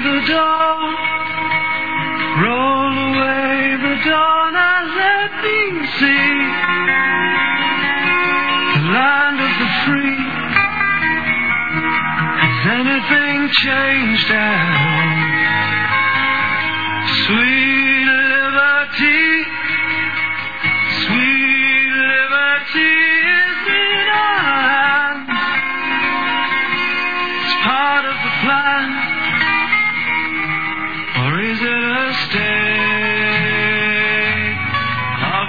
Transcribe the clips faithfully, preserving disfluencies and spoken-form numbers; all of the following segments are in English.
the dawn, roll away the dawn and let me see the land of the free. Has anything changed now? Sweet liberty, sweet liberty is in our hands. It's part of the plan, or is it a state of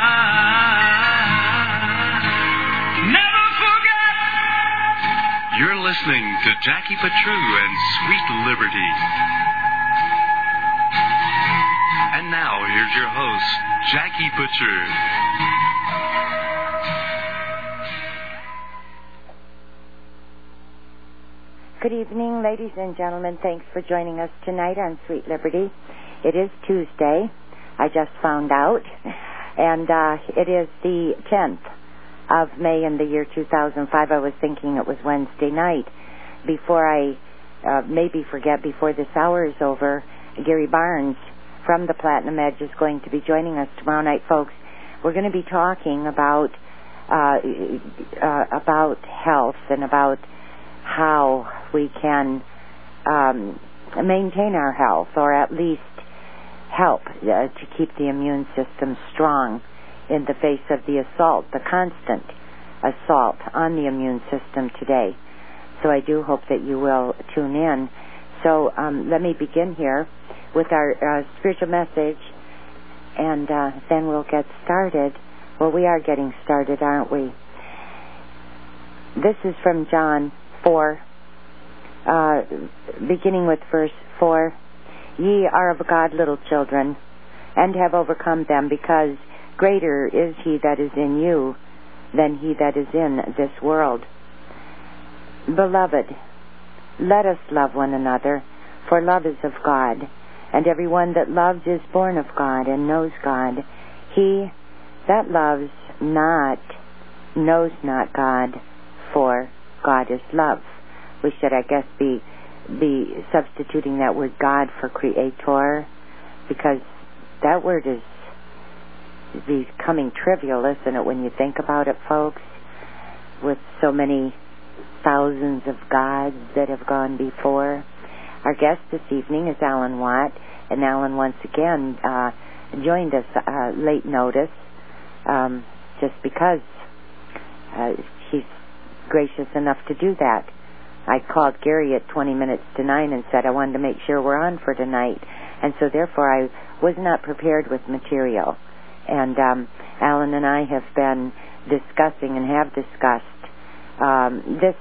mind? Never forget. You're listening to Jackie Patru and Sweet Liberty. And now, here's your host, Jackie Butcher. Good evening, ladies and gentlemen. Thanks for joining us tonight on Sweet Liberty. It is Tuesday, I just found out, and uh, it is the tenth of May in the year two thousand five. I was thinking it was Wednesday night. Before I uh, maybe forget, before this hour is over, Gary Barnes from the Platinum Edge is going to be joining us tomorrow night, folks. We're going to be talking about uh, uh, about health and about how we can um, maintain our health, or at least help uh, to keep the immune system strong in the face of the assault, the constant assault on the immune system today. So I do hope that you will tune in. So um, let me begin here with our uh, spiritual message, and uh, then we'll get started. Well, we are getting started, aren't we? This is from John four, uh, beginning with verse four. Ye are of God, little children, and have overcome them, because greater is he that is in you than he that is in this world. Beloved, let us love one another, for love is of God. And every one that loves is born of God and knows God. He that loves not knows not God, for God is love. We should, I guess, be be substituting that word God for creator, because that word is becoming trivial, isn't it, when you think about it, folks? With so many thousands of gods that have gone before. Our guest this evening is Alan Watt, and Alan once again uh, joined us uh, late notice, um, just because uh, he's gracious enough to do that. I called Gary at twenty minutes to nine and said I wanted to make sure we're on for tonight, and so therefore I was not prepared with material. And um, Alan and I have been discussing and have discussed um, this,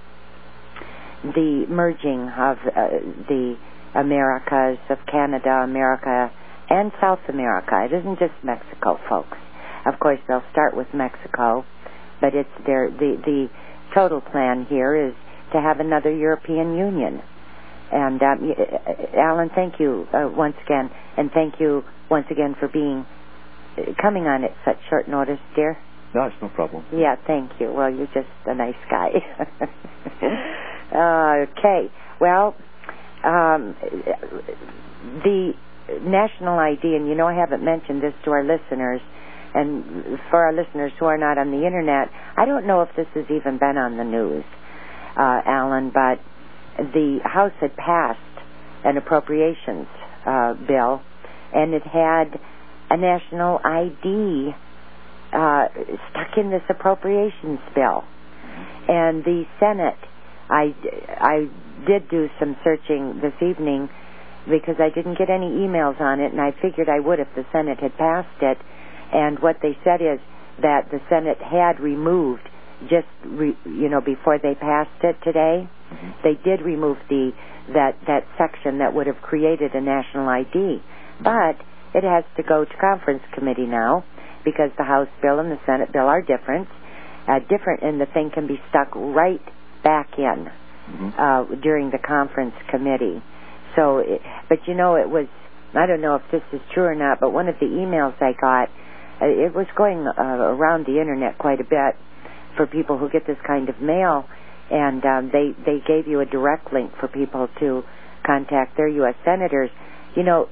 the merging of uh, the Americas, of Canada, America, and South America. It isn't just Mexico, folks. Of course, they'll start with Mexico, but it's their the the total plan here is to have another European Union. And um, Alan, thank you uh, once again, and thank you once again for being coming on at such short notice, dear. No, it's no problem. Yeah, thank you. Well, you're just a nice guy. uh, okay. Well, um, the national I D, and you know I haven't mentioned this to our listeners, and for our listeners who are not on the Internet, I don't know if this has even been on the news, uh, Alan, but the House had passed an appropriations uh, bill, and it had a national I D uh, stuck in this appropriations bill. And the Senate, I, I did do some searching this evening because I didn't get any emails on it, and I figured I would if the Senate had passed it. And what they said is that the Senate had removed, just re, you know, before they passed it today, mm-hmm. they did remove the that that section that would have created a national I D. But it has to go to conference committee now, because the House bill and the Senate bill are different. Uh, different, and the thing can be stuck right back in mm-hmm. uh, during the conference committee. So, it, but you know, it was, I don't know if this is true or not, but one of the emails I got, uh, it was going uh, around the Internet quite a bit for people who get this kind of mail, and um, they, they gave you a direct link for people to contact their U S senators. You know,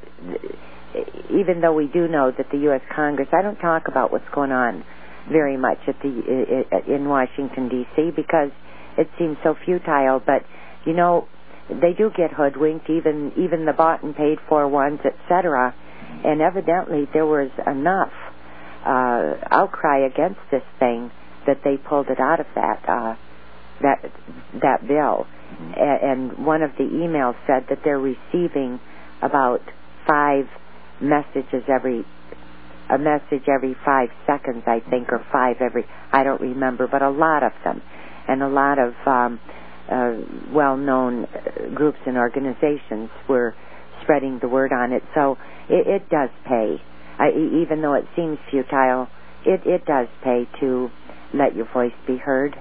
even though we do know that the U S Congress, I don't talk about what's going on very much at the in Washington, D C because it seems so futile. But, you know, they do get hoodwinked, even even the bought and paid for ones, et cetera. And evidently there was enough uh, outcry against this thing that they pulled it out of that uh, that that bill. Mm-hmm. A- and one of the emails said that they're receiving about five messages every a message every five seconds, I think, or five every I don't remember, but a lot of them, and a lot of um, uh, well-known groups and organizations were spreading the word on it. So it, it does pay. I, even though it seems futile, it, it does pay to let your voice be heard.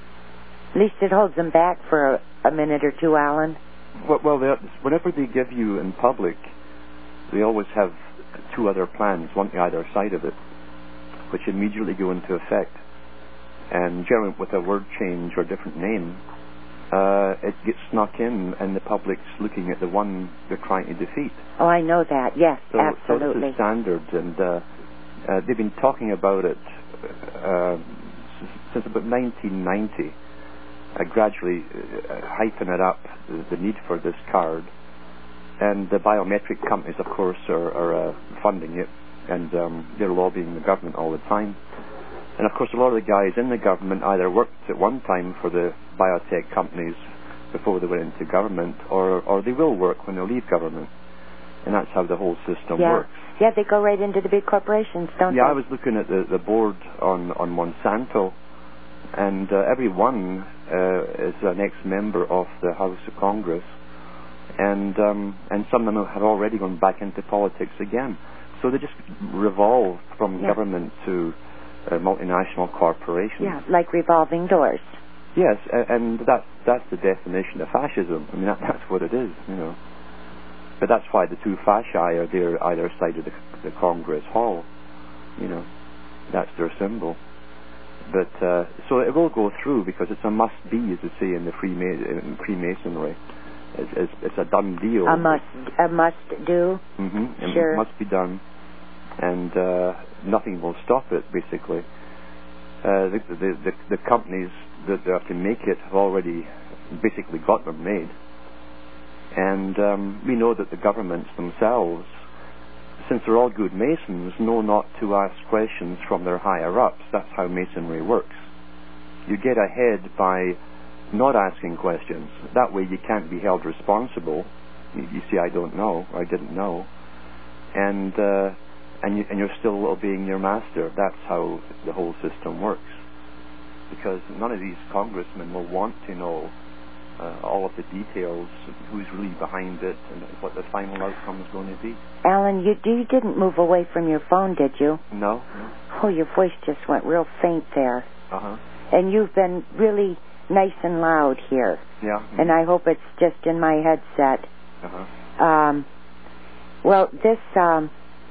At least it holds them back for a, a minute or two, Alan. Well, well whenever they give you in public, they always have two other plans, one on either side of it, which immediately go into effect. And generally with a word change or different name, uh, it gets snuck in and the public's looking at the one they're trying to defeat. Oh, I know that. Yes, so, absolutely. So this is standard, and uh, uh, they've been talking about it uh, since about nineteen ninety, uh, gradually uh, hyping it up, the, the need for this card. And the biometric companies, of course, are, are uh, funding it, and um, they're lobbying the government all the time. And, of course, a lot of the guys in the government either worked at one time for the biotech companies before they went into government, or, or they will work when they leave government. And that's how the whole system yeah. works. Yeah, they go right into the big corporations, don't yeah, they? I was looking at the, the board on, on Monsanto, and uh, every one uh, is an ex-member of the House of Congress. And um, and some of them have already gone back into politics again. So they just revolve from yeah. government to uh, multinational corporations. Yeah, like revolving doors. Yes, and that's that's the definition of fascism. I mean, that, that's what it is, you know. But that's why the two fasci are there either side of the, the Congress Hall. You know, that's their symbol. But uh, so it will go through because it's a must-be, as they say in the Freema- in Freemasonry. It's, it's, it's a done deal. A must, a must do. Mm-hmm. Sure. It must be done, and uh, nothing will stop it. Basically, uh, the, the the the companies that have to make it have already basically got them made, and um, we know that the governments themselves, since they're all good Masons, know not to ask questions from their higher ups. That's how Masonry works. You get ahead by not asking questions. That way you can't be held responsible. You, you see, I don't know, or I didn't know, and uh, and, you, and you're still obeying your master. That's how the whole system works. Because none of these congressmen will want to know uh, all of the details, who's really behind it, and what the final outcome is going to be. Alan, you, you didn't move away from your phone, did you? No. Oh, your voice just went real faint there. Uh-huh. And you've been really nice and loud here. Yeah. Mm-hmm. And I hope it's just in my headset. Uh-huh. Um, well, this, um,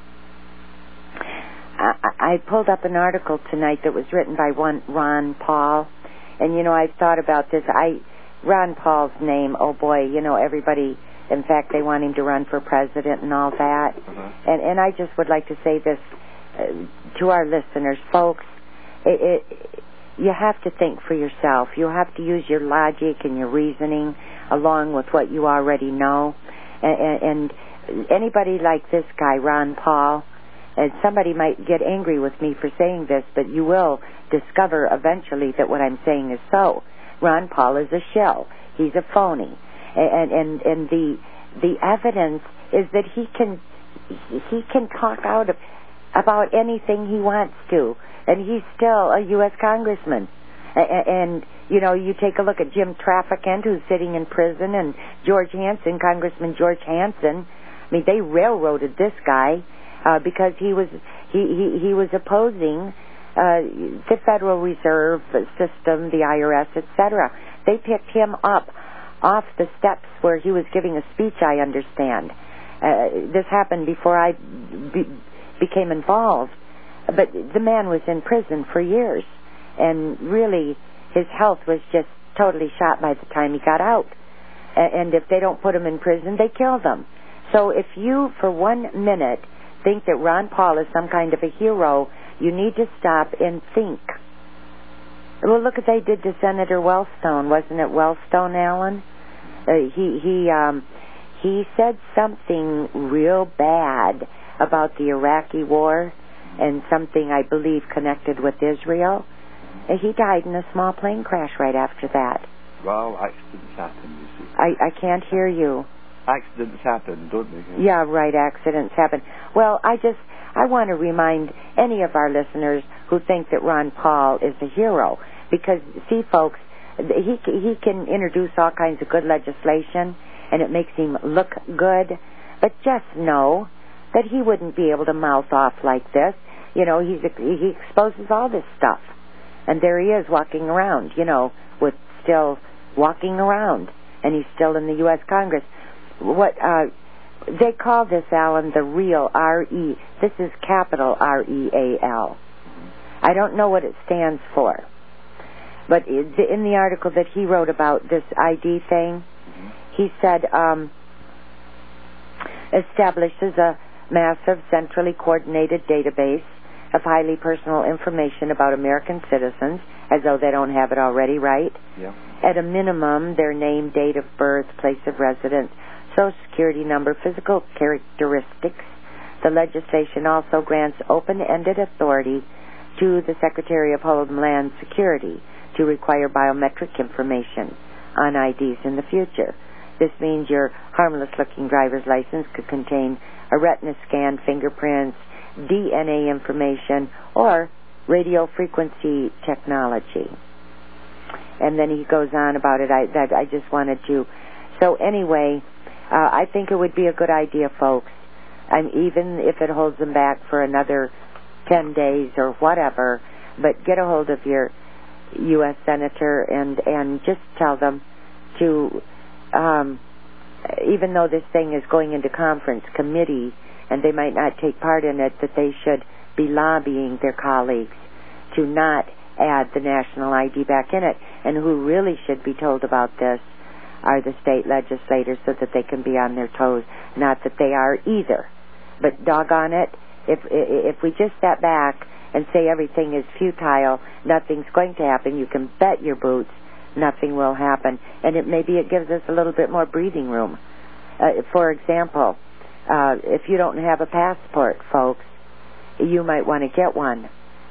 I, I pulled up an article tonight that was written by one Ron Paul. And, you know, I thought about this. I, Ron Paul's name, oh boy, you know, everybody, in fact, they want him to run for president and all that. Uh-huh. And, and I just would like to say this uh, to our listeners, folks. It, it, you have to think for yourself. You have to use your logic and your reasoning along with what you already know. And, and anybody like this guy, Ron Paul, and somebody might get angry with me for saying this, but you will discover eventually that what I'm saying is so. Ron Paul is a shill. He's a phony. And, and, and the, the evidence is that he can, he can talk out of, about anything he wants to. And he's still a U S congressman. And, and, you know, you take a look at Jim Traficant, who's sitting in prison, and George Hansen, Congressman George Hansen. I mean, they railroaded this guy uh, because he was he, he, he was opposing uh, the Federal Reserve System, the I R S, et cetera. They picked him up off the steps where he was giving a speech, I understand. Uh, this happened before I be, became involved. But the man was in prison for years, and really his health was just totally shot by the time he got out. And if they don't put them in prison, they kill them. So if you, for one minute, think that Ron Paul is some kind of a hero, you need to stop and think. Well, look what they did to Senator Wellstone. Wasn't it Wellstone, Alan? Uh, he he um, he said something real bad about the Iraqi war and something, I believe, connected with Israel. And he died in a small plane crash right after that. Well, accidents happen, you see. I, I can't hear you. Accidents happen, don't they? Yeah, right, accidents happen. Well, I just, I want to remind any of our listeners who think that Ron Paul is a hero, because, see, folks, he, he can introduce all kinds of good legislation, and it makes him look good, but just know that he wouldn't be able to mouth off like this. You know, he's, he exposes all this stuff, and there he is walking around, you know, with still walking around, and he's still in the U S Congress. What uh, they call this, Alan, the real R E. This is capital R E A L. I don't know what it stands for, but in the article that he wrote about this I D thing, mm-hmm. he said um, establishes a massive centrally coordinated database of highly personal information about American citizens, as though they don't have it already, right? Yeah. At a minimum, their name, date of birth, place of residence, Social Security number, physical characteristics. The legislation also grants open-ended authority to the Secretary of Homeland Security to require biometric information on I Ds in the future. This means your harmless-looking driver's license could contain a retina scan, fingerprints, D N A information, or radio frequency technology. And then he goes on about it. I, that I just wanted to. So anyway, uh, I think it would be a good idea, folks, and even if it holds them back for another ten days or whatever, but get a hold of your U S senator and, and just tell them to, um, even though this thing is going into conference committee and they might not take part in it, that they should be lobbying their colleagues to not add the national I D back in it. And who really should be told about this are the state legislators, so that they can be on their toes. Not that they are either. But doggone it, if if we just step back and say everything is futile, nothing's going to happen, you can bet your boots nothing will happen. And it maybe it gives us a little bit more breathing room. Uh, for example, uh, if you don't have a passport, folks, you might want to get one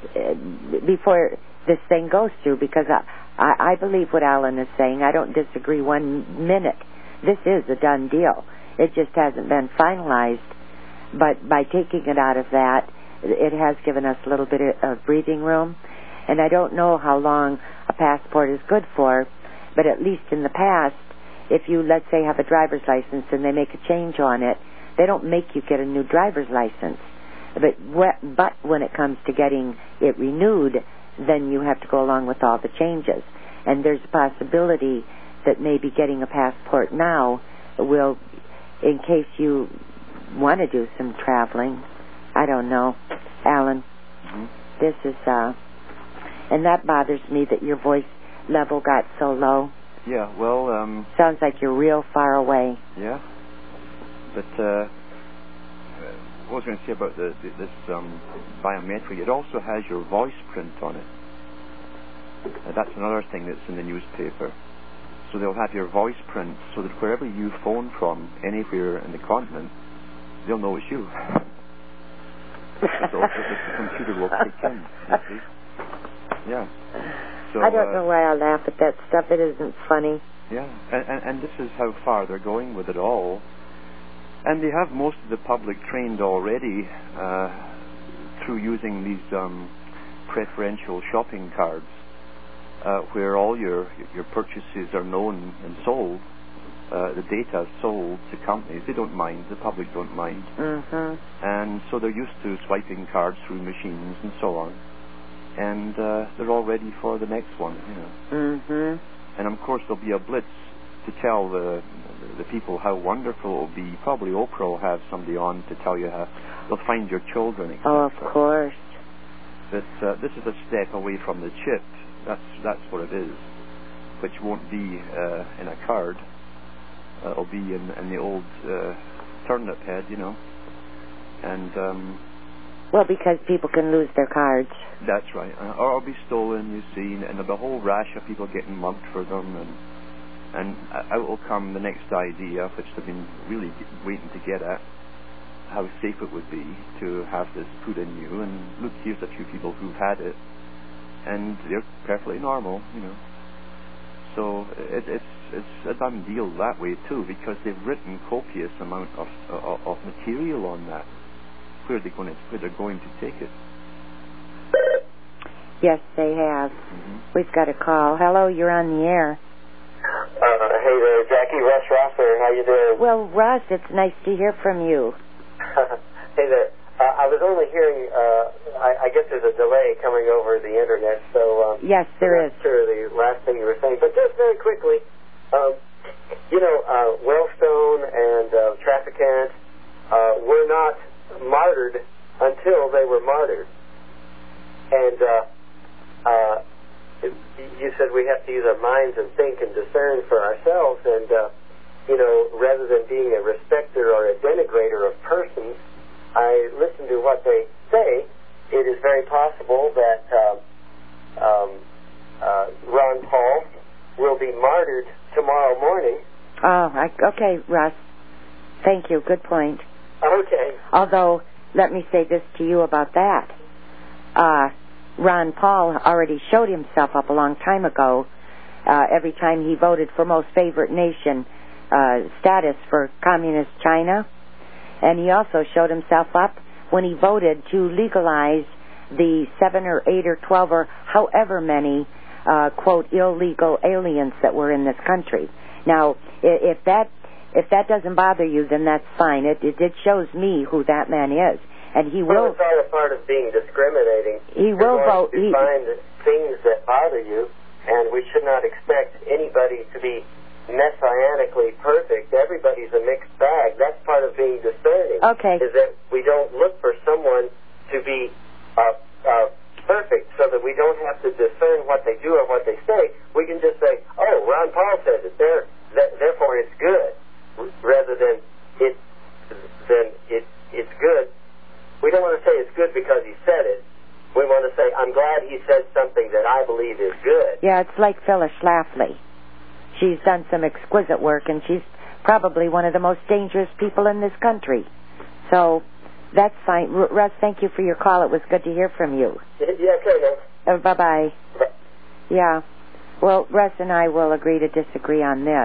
before this thing goes through, because I, I, I believe what Alan is saying. I don't disagree one minute. This is a done deal. It just hasn't been finalized. But by taking it out of that, it has given us a little bit of breathing room. And I don't know how long a passport is good for, but at least in the past, if you, let's say, have a driver's license and they make a change on it, they don't make you get a new driver's license. But but when it comes to getting it renewed, then you have to go along with all the changes. And there's a possibility that maybe getting a passport now will, in case you want to do some traveling, I don't know, Alan, mm-hmm. this is, uh, and that bothers me that your voice level got so low. Yeah, well, um... sounds like you're real far away. Yeah, but, uh... what I was going to say about the, the, this um, biometric, it also has your voice print on it. Uh, that's another thing that's in the newspaper. So they'll have your voice print, so that wherever you phone from, anywhere in the continent, they'll know it's you. So the, the computer will kick in, you see. Yeah. So, I don't uh, know why I laugh at that stuff. It isn't funny. Yeah, and, and, and this is how far they're going with it all. And they have most of the public trained already uh, through using these um, preferential shopping cards, uh, where all your your purchases are known and sold. Uh, the data is sold to companies. They don't mind. The public don't mind. Mm-hmm. And so they're used to swiping cards through machines and so on. And uh, they're all ready for the next one. You know. Mm-hmm. And of course there'll be a blitz to tell the the people how wonderful it will be. Probably Oprah will have somebody on to tell you how they'll find your children, et cetera. Oh, of course. But uh, this is a step away from the chip. That's that's what it is, which won't be uh, in a card. it'll be in, in the old uh, turnip head, you know. And um, well, because people can lose their cards. That's right, uh, or it'll be stolen. You see, and there'll be a whole rash of people getting mugged for them, and and out will come the next idea, which they've been really waiting to get at, how safe it would be to have this put in you. And look, here's a few people who've had it, and they're perfectly normal, you know. So it, it's it's a done deal that way too, because they've written copious amount of of, of material on that. Where are they going to where they're going to take it? Yes, they have. Mm-hmm. We've got a call. Hello, you're on the air. Uh, hey there, Jackie. Russ Rosser. How you doing? Well, Russ, it's nice to hear from you. Hey there. Uh, I was only hearing. Uh, I, I guess there's a delay coming over the internet, so um, yes, there is. Sure, the last thing you were saying, but just very quickly, um, you know, uh, Wellstone and uh, Traficant uh, were not martyred until they were martyred, and uh, uh, you said we have to use our minds and think and discern for ourselves, and uh, you know, rather than being a respecter or a denigrator of persons, I listen to what they say. It is very possible that um, um, uh, Ron Paul will be martyred tomorrow morning. Oh, I, okay, Russ. Thank you. Good point. Okay. Although, let me say this to you about that. Uh, Ron Paul already showed himself up a long time ago, uh, every time he voted for most favored nation uh, status for communist China. And he also showed himself up when he voted to legalize the seven or eight or twelve or however many, uh, quote, illegal aliens that were in this country. Now, if that if that doesn't bother you, then that's fine. It, it, it shows me who that man is. And he well, will... it's all a part of being discriminating. He You're will vote... to he, find things that bother you, and we should not expect anybody to be messianically perfect. Everybody's a mixed bag. That's part of being discerning. Okay. Is that we don't look for someone to be uh, uh, perfect so that we don't have to discern what they do or what they say. We can just say, oh, Ron Paul says it, there, th- therefore it's good, rather than it, then it, it's good. We don't want to say it's good because he said it. We want to say, I'm glad he said something that I believe is good. Yeah, it's like Phyllis Schlafly. She's done some exquisite work, and she's probably one of the most dangerous people in this country. So that's fine. R- Russ, thank you for your call. It was good to hear from you. Yeah, okay, uh, Bye-bye. Bye. Yeah. Well, Russ and I will agree to disagree on this.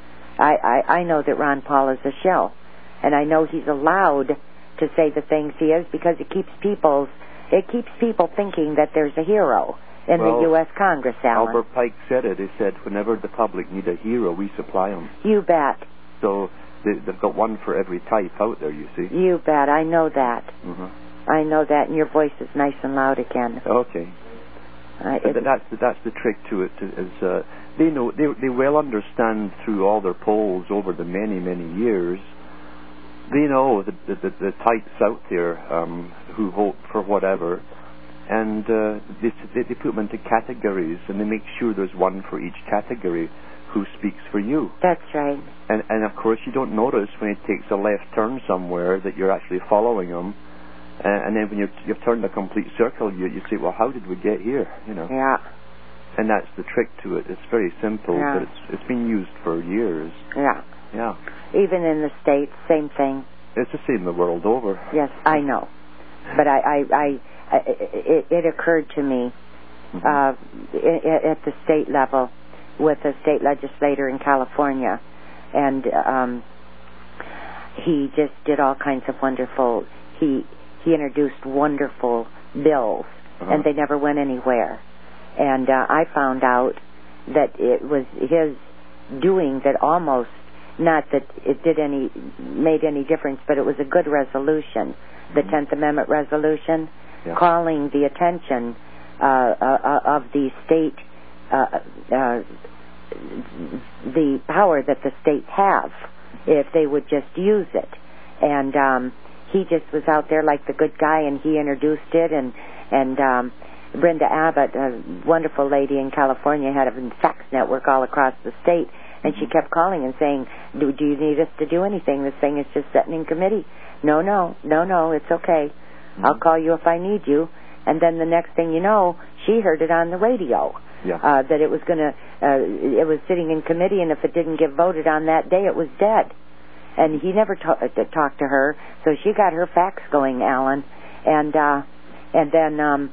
I, I, I know that Ron Paul is a shill, and I know he's allowed to say the things he is because it keeps people's, it keeps people thinking that there's a hero in well, the U S Congress, Alan. Albert Pike said it. He said, whenever the public need a hero, we supply them. You bet. So they, they've got one for every type out there, you see. You bet. I know that. Mm-hmm. I know that, and your voice is nice and loud again. Okay. Uh, but that's the, that's the trick to it. Is uh, they know they they well understand through all their polls over the many many years. They know the the, the, the types out there um, who vote for whatever. And uh, they, they put them into categories, and they make sure there's one for each category who speaks for you. That's right. And, and of course, you don't notice when he takes a left turn somewhere that you're actually following him. Uh, and then when you've, you've turned a complete circle, you, you say, well, how did we get here? You know. Yeah. And that's the trick to it. It's very simple, yeah. but it's it's been used for years. Yeah. Yeah. Even in the States, same thing. It's the same the world over. Yes, I know. But I... I, I It, it occurred to me mm-hmm. uh, at the state level with a state legislator in California, and um, he just did all kinds of wonderful. He he introduced wonderful bills, uh-huh. and they never went anywhere. And uh, I found out that it was his doing that almost, not that it did any made any difference, but it was a good resolution, the mm-hmm. tenth Amendment resolution. Yeah. Calling the attention uh, uh, of the state, uh, uh, the power that the states have, if they would just use it. And um, he just was out there like the good guy, and he introduced it. And and um, Brenda Abbott, a wonderful lady in California, had a fax network all across the state, And she kept calling and saying, do, do you need us to do anything? This thing is just sitting in committee. No, no, no, no, it's okay. Mm-hmm. I'll call you if I need you. And then the next thing you know, she heard it on the radio. Yeah. Uh, that it was going to, uh, it was sitting in committee, and if it didn't get voted on that day, it was dead. And he never ta- uh, talked to her, so she got her fax going, Alan. And uh, and then um,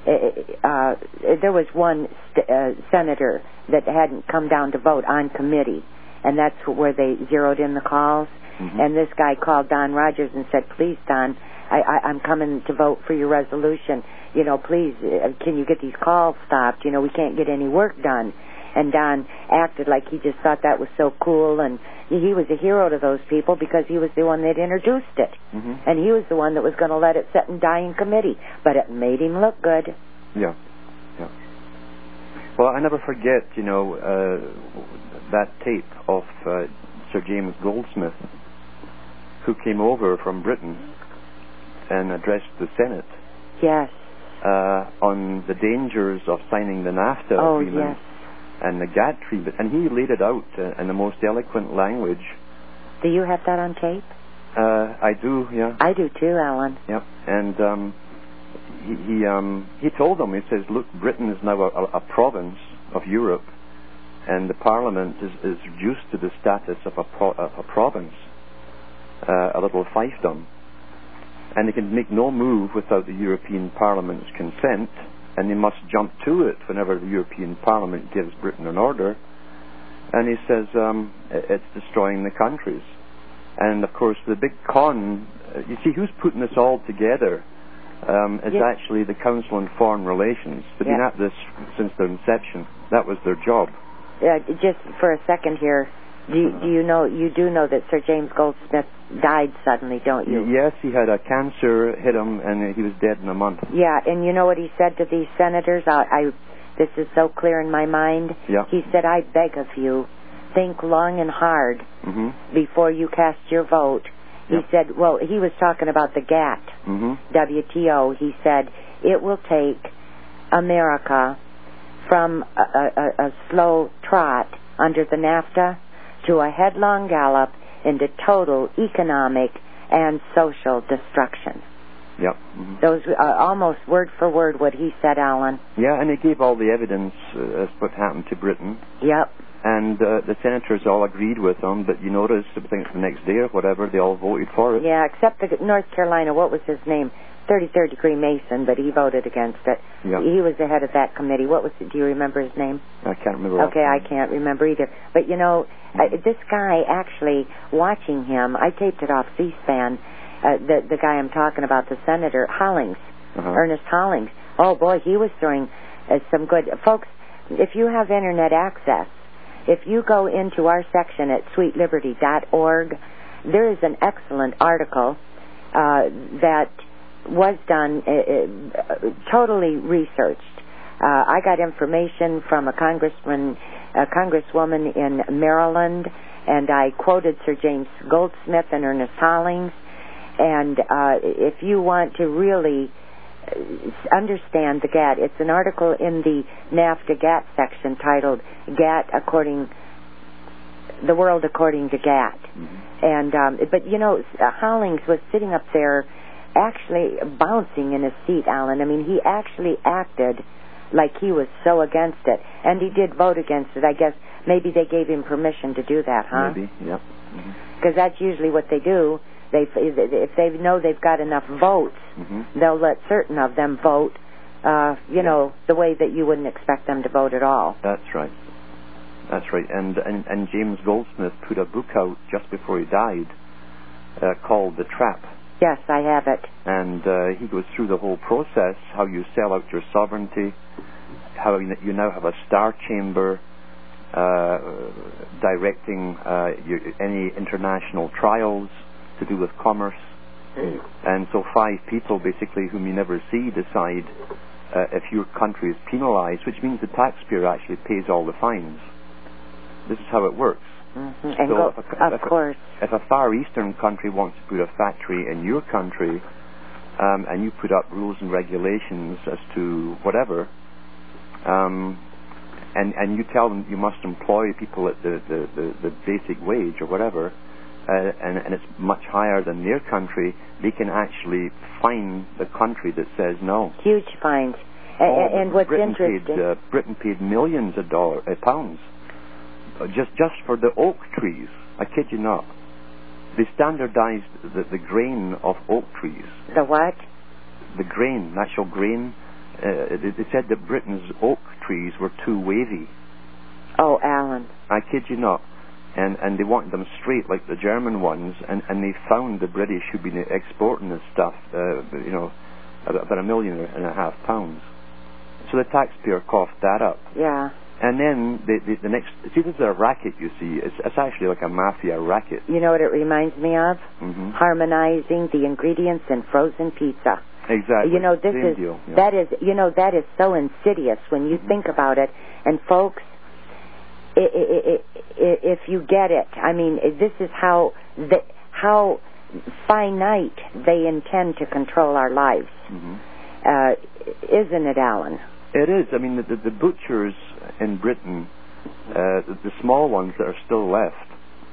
uh, there was one st- uh, senator that hadn't come down to vote on committee, and that's where they zeroed in the calls. Mm-hmm. And this guy called Don Rogers and said, please, Don, I, I, I'm coming to vote for your resolution. You know, please, uh, can you get these calls stopped? You know, we can't get any work done. And Don acted like he just thought that was so cool, and he was a hero to those people because he was the one that introduced it. Mm-hmm. And he was the one that was going to let it sit and die in committee. But it made him look good. Yeah, yeah. Well, I never forget, you know, uh, that tape of uh, Sir James Goldsmith, who came over from Britain and addressed the Senate. Yes. Uh, on the dangers of signing the NAFTA oh, agreement yes. and the GATT treaty, and he laid it out uh, in the most eloquent language. Do you have that on tape? Uh, I do, yeah. I do too, Alan. Yep, and um, he he, um, he told them, he says, look, Britain is now a, a, a province of Europe, and the Parliament is, is reduced to the status of a, pro- a, a province, uh, a little fiefdom. And they can make no move without the European Parliament's consent, and they must jump to it whenever the European Parliament gives Britain an order. And he says um, it's destroying the countries. And of course, the big con, uh, you see, who's putting this all together um, is yes. actually the Council on Foreign Relations. They've yeah. been at this since their inception. That was their job. Uh, just for a second here, do you, do you know, you do know that Sir James Goldsmith died suddenly, don't you? Yes, he had a cancer hit him, and he was dead in a month. Yeah, and you know what he said to these senators? I, I this is so clear in my mind. Yeah. He said, I beg of you, think long and hard mm-hmm. before you cast your vote. He yeah. said, well, he was talking about the GATT, mm-hmm. W T O. He said, it will take America from a, a, a slow trot under the NAFTA to a headlong gallop into total economic and social destruction. Yep. Mm-hmm. Those are almost word for word what he said, Alan. Yeah, and he gave all the evidence uh, as what happened to Britain. Yep. And uh, the senators all agreed with him, but you notice, I think the next day or whatever, they all voted for it. Yeah, except the North Carolina, what was his name? thirty-third degree Mason, but he voted against it. Yep. He was the head of that committee. What was it? Do you remember his name? I can't remember. Okay, I can't remember either. But, you know, mm-hmm. uh, this guy actually, watching him, I taped it off C-SPAN, uh, the, the guy I'm talking about, the Senator Hollings, uh-huh. Ernest Hollings. Oh, boy, he was throwing uh, some good... Folks, if you have Internet access, if you go into our section at sweet liberty dot org, there is an excellent article uh, that... was done, uh, uh, totally researched. Uh, I got information from a congressman, a congresswoman in Maryland, and I quoted Sir James Goldsmith and Ernest Hollings. And uh, if you want to really understand the GATT, it's an article in the NAFTA GATT section titled GATT According, The World According to GATT. Mm-hmm. And, um, but you know, Hollings was sitting up there actually bouncing in his seat, Alan. I mean, he actually acted like he was so against it. And he did vote against it. I guess maybe they gave him permission to do that, huh? Maybe, yep. Because mm-hmm. that's usually what they do. They, if they know they've got enough votes, mm-hmm. they'll let certain of them vote, uh, you yeah. know, the way that you wouldn't expect them to vote at all. That's right. That's right. And, and, and James Goldsmith put a book out just before he died uh, called The Trap. Yes, I have it. And uh, he goes through the whole process, how you sell out your sovereignty, how you now have a star chamber uh, directing uh, your, any international trials to do with commerce. Mm. And so five people, basically, whom you never see, decide uh, if your country is penalized, which means the taxpayer actually pays all the fines. This is how it works. Mm-hmm. And so go, if a, of if course. A, if a Far Eastern country wants to put a factory in your country, um, and you put up rules and regulations as to whatever, um, and, and you tell them you must employ people at the, the, the, the basic wage or whatever, uh, and, and it's much higher than their country, they can actually fine the country that says no. Huge fines. Oh, and, and what's Britain interesting... Paid, uh, Britain paid millions of dollar, uh, pounds uh, just, just for the oak trees. I kid you not. They standardized the, the grain of oak trees. The what? The grain, natural grain. Uh, they, they said that Britain's oak trees were too wavy. Oh, Alan. I kid you not. And and they wanted them straight like the German ones, and, and they found the British who'd been exporting this stuff, uh, you know, about a million and a half pounds. So the taxpayer coughed that up. Yeah. And then the, the, the next, see, this is a racket, you see. It's, it's actually like a mafia racket. You know what it reminds me of? Mm-hmm. Harmonizing the ingredients in frozen pizza. Exactly. You know, this Same is deal, yeah. that is you know that is so insidious when you mm-hmm. think about it. And folks, I, I, I, if you get it, I mean, this is how the, how finite they intend to control our lives, mm-hmm. uh, isn't it, Alan? It is. I mean, the, the, the butchers in Britain, uh, the, the small ones that are still left,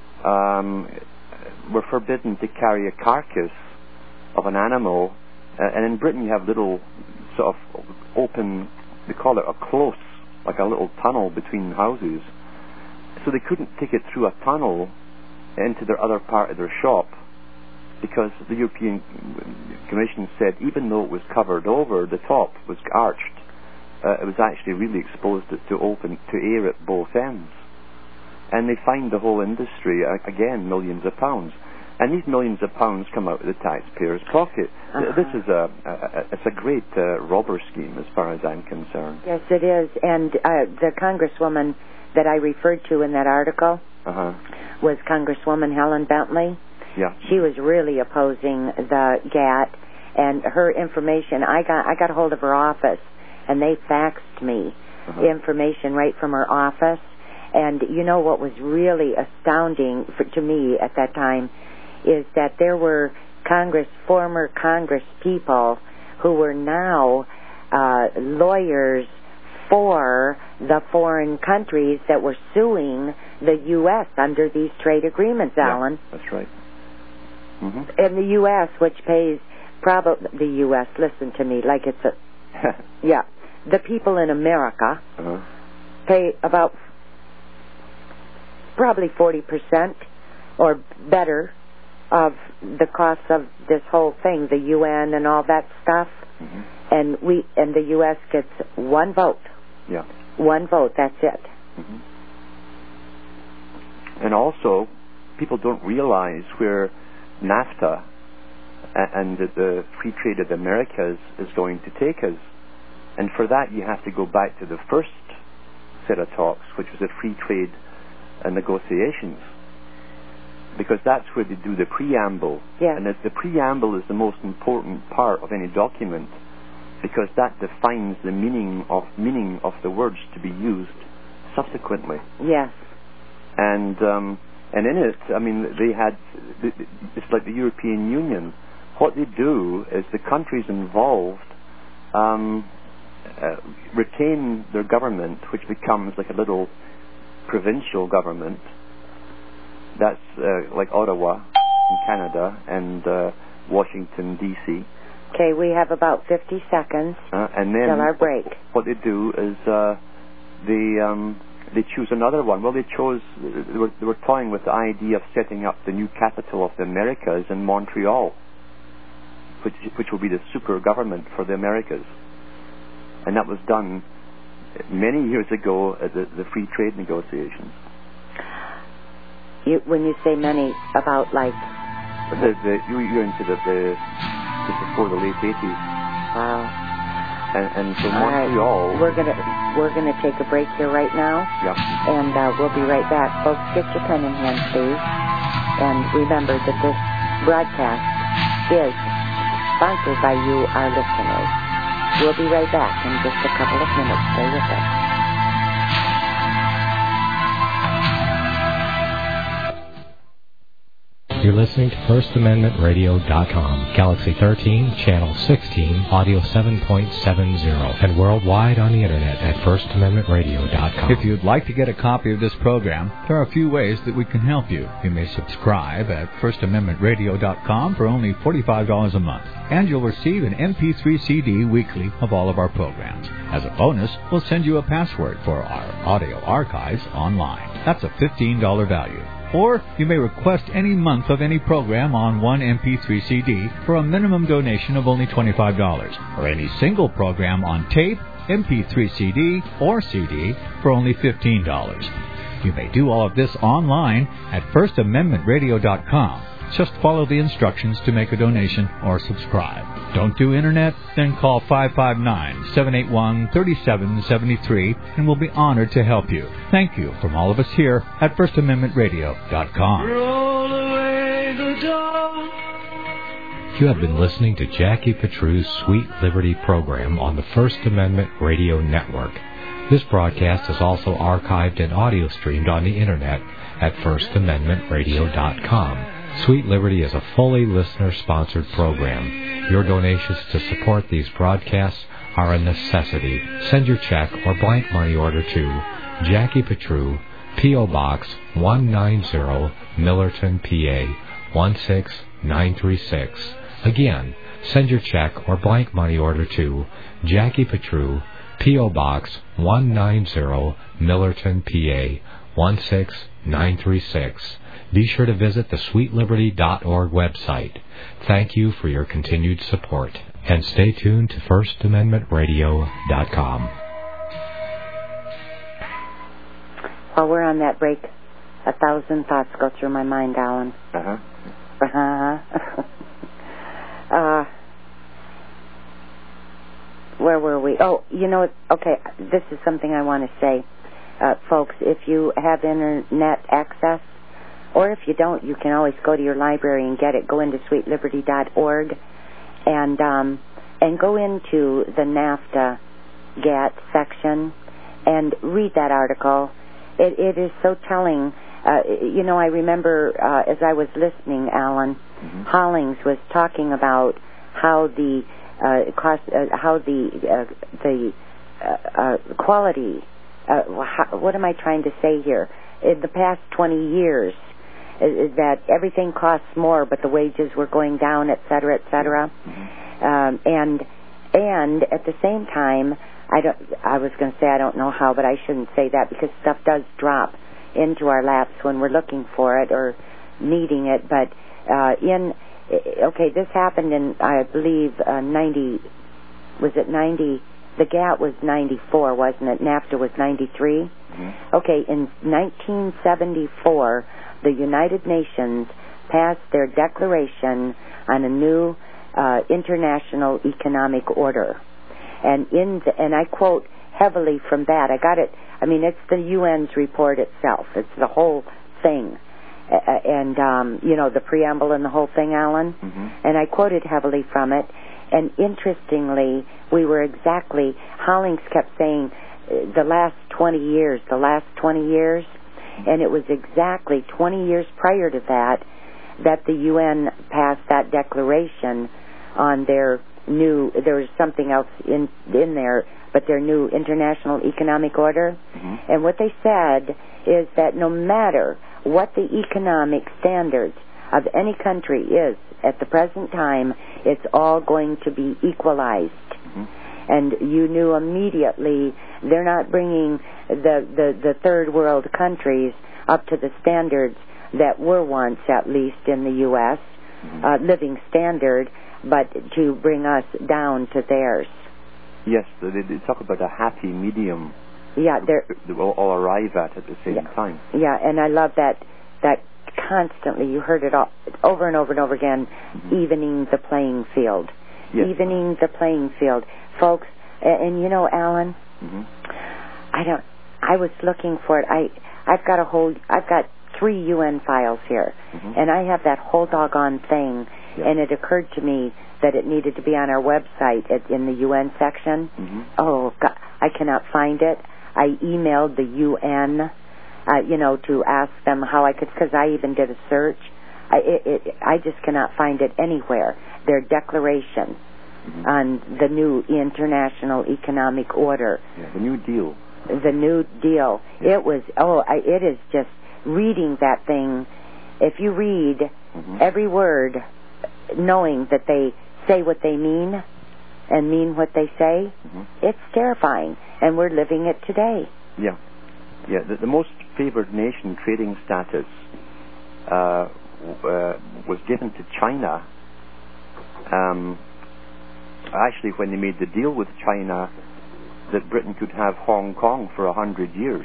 um, were forbidden to carry a carcass of an animal. Uh, and in Britain, you have little sort of open, they call it a close, like a little tunnel between houses. So they couldn't take it through a tunnel into their other part of their shop, because the European Commission said even though it was covered over, the top was arched. Uh, it was actually really exposed to, to open, to air at both ends. And they fined the whole industry, uh, again, millions of pounds. And these millions of pounds come out of the taxpayer's pocket. Uh-huh. This is a, a, a it's a great uh, robber scheme as far as I'm concerned. Yes, it is. And uh, the Congresswoman that I referred to in that article uh-huh. was Congresswoman Helen Bentley. Yeah. She was really opposing the G A T, and her information, I got I got a hold of her office, and they faxed me uh-huh. information right from her office. And you know what was really astounding for, to me at that time is that there were Congress, former Congress people who were now uh, lawyers for the foreign countries that were suing the U S under these trade agreements, Alan. Yeah, that's right. Mm-hmm. And the U S, which pays probably the U S, listen to me, like it's a, yeah, the people in America uh-huh. pay about probably forty percent or better of the cost of this whole thing, the U N and all that stuff. Mm-hmm. And we and the U S gets one vote. Yeah. One vote, that's it. Mm-hmm. And also, people don't realize where NAFTA and the, the free trade of the Americas is going to take us. And for that, you have to go back to the first set of talks, which was the free trade uh, negotiations. Because that's where they do the preamble. Yeah. And the, the preamble is the most important part of any document, because that defines the meaning of meaning of the words to be used subsequently. Yes. And um, and in it, I mean, they had, it's like the European Union. What they do is the countries involved um, uh, retain their government, which becomes like a little provincial government. That's uh, like Ottawa in Canada and uh, Washington, D C Okay, we have about fifty seconds uh, and then till our break. What they do is uh, they um, they choose another one. Well, they chose, they were, they were toying with the idea of setting up the new capital of the Americas in Montreal, which which will be the super government for the Americas. And that was done many years ago at the, the free trade negotiations. You, when you say many, about like... The, the, you're into the, the, just before the late eighties. Wow. And, and so All Montreal... Right. We're gonna we're gonna take a break here right now. Yeah. And uh, we'll be right back. Folks, get your pen in hand, please. And remember that this broadcast is sponsored by you, our listeners. We'll be right back in just a couple of minutes. Stay with us. You're listening to First Amendment Radio dot com, Galaxy thirteen, Channel sixteen, Audio seven point seven zero, and worldwide on the Internet at First Amendment Radio dot com. If you'd like to get a copy of this program, there are a few ways that we can help you. You may subscribe at First Amendment Radio dot com for only forty-five dollars a month, and you'll receive an M P three C D weekly of all of our programs. As a bonus, we'll send you a password for our audio archives online. That's a fifteen dollars value. Or you may request any month of any program on one M P three C D for a minimum donation of only twenty-five dollars, or any single program on tape, M P three C D, or C D for only fifteen dollars. You may do all of this online at First Amendment Radio dot com. Just follow the instructions to make a donation or subscribe. Don't do Internet? Then call five five nine, seven eight one, three seven seven three and we'll be honored to help you. Thank you from all of us here at First Amendment Radio dot com. Roll away the dawn. You have been listening to Jackie Petru's Sweet Liberty program on the First Amendment Radio Network. This broadcast is also archived and audio streamed on the Internet at First Amendment Radio dot com. Sweet Liberty is a fully listener-sponsored program. Your donations to support these broadcasts are a necessity. Send your check or blank money order to Jackie Petru, P O. Box one ninety, Millerton, P A one six nine three six. Again, send your check or blank money order to Jackie Petru, P O. Box one ninety, Millerton, P A one six nine three six. Be sure to visit the sweet liberty dot org website. Thank you for your continued support. And stay tuned to First Amendment Radio dot com. While we're on that break, a thousand thoughts go through my mind, Alan. Uh-huh. Uh-huh. uh, where were we? Oh, you know, okay, this is something I want to say. Uh, folks, if you have Internet access, or if you don't, you can always go to your library and get it. Go into sweet liberty dot org and um, and go into the NAFTA G A T section and read that article. It, it is so telling. Uh, you know, I remember uh, as I was listening, Alan, mm-hmm. Hollings was talking about how the uh, cost, uh, how the uh, the uh, uh, quality. Uh, how, what am I trying to say here? In the past twenty years. Is that everything costs more, but the wages were going down, et cetera, et cetera. Mm-hmm. Um, and and at the same time, I don't. I was going to say I don't know how, but I shouldn't say that because stuff does drop into our laps when we're looking for it or needing it. But uh, in okay, this happened in I believe uh, ninety. Was it ninety? The G A T was ninety-four, wasn't it? NAFTA was ninety-three. Mm-hmm. Okay, in nineteen seventy-four. The United Nations passed their declaration on a new uh, international economic order, and in the, and I quote heavily from that. I got it. I mean, it's the U N's report itself. It's the whole thing, uh, and um, you know the preamble and the whole thing, Alan. Mm-hmm. And I quoted heavily from it. And interestingly, we were exactly. Hollings kept saying uh, the last twenty years, the last twenty years. And it was exactly twenty years prior to that that the U N passed that declaration on their new, there was something else in in there, but their new international economic order. Mm-hmm. And what they said is that no matter what the economic standards of any country is at the present time, it's all going to be equalized. Mm-hmm. And you knew immediately they're not bringing the, the, the third world countries up to the standards that were once, at least in the U S, mm-hmm. uh, living standard, but to bring us down to theirs. Yes, they, they talk about a happy medium. Yeah, they're they will all arrive at at the same yeah, time. Yeah, and I love that that constantly. You heard it all, over and over and over again, mm-hmm. evening the playing field. Yes. Evening the playing field. Folks, and, and you know, Alan, mm-hmm. I don't, I was looking for it. I, I've got a whole, I've got three U N files here, mm-hmm. and I have that whole doggone thing, yes. and it occurred to me that it needed to be on our website at, in the U N section. Mm-hmm. Oh, God, I cannot find it. I emailed the U N, uh, you know, to ask them how I could, because I even did a search I, it, it, I just cannot find it anywhere. Their declaration mm-hmm. on the new international economic order. Yeah, the New Deal. The New Deal. Yeah. It was, oh, I, it is just reading that thing. If you read mm-hmm. every word, knowing that they say what they mean and mean what they say, mm-hmm. it's terrifying. And we're living it today. Yeah. Yeah, the, the most favored nation trading status uh, uh, was given to China. Um, actually, when they made the deal with China that Britain could have Hong Kong for a hundred years.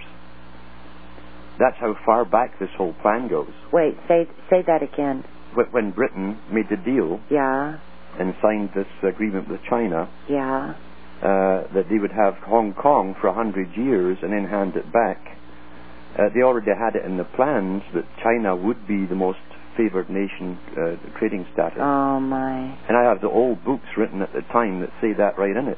That's how far back this whole plan goes. Wait, say say that again. When Britain made the deal yeah. and signed this agreement with China, yeah. uh, that they would have Hong Kong for a hundred years and then hand it back, uh, they already had it in the plans that China would be the most favored nation uh, trading status. Oh, my. And I have the old books written at the time that say that right in it.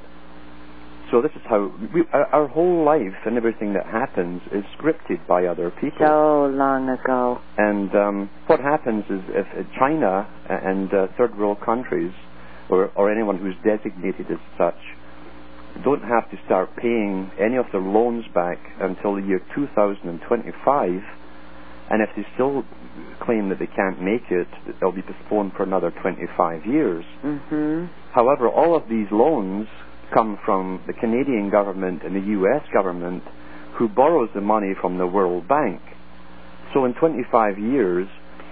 So this is how we, our, our whole life and everything that happens is scripted by other people. So long ago. And um, what happens is if China and uh, third world countries, or, or anyone who's designated as such, don't have to start paying any of their loans back until the year two thousand twenty-five, and if they still claim that they can't make it, they'll be postponed for another twenty-five years. Mm-hmm. However, all of these loans come from the Canadian government and the U S government, who borrows the money from the World Bank. So in twenty-five years,